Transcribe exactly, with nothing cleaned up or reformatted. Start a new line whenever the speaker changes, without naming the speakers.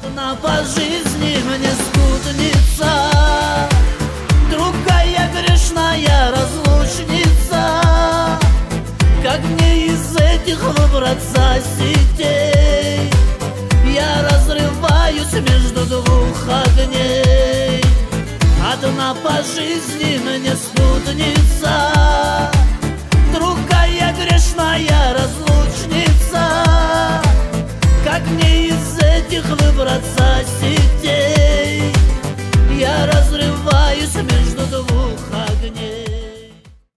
Одна по жизни мне спутница, другая грешная разлучница. Как мне из этих выбраться сетей? Я разрываюсь между двух огней. Одна по жизни мне спутница, другая грешная разлучница. Как мне из этих выбраться?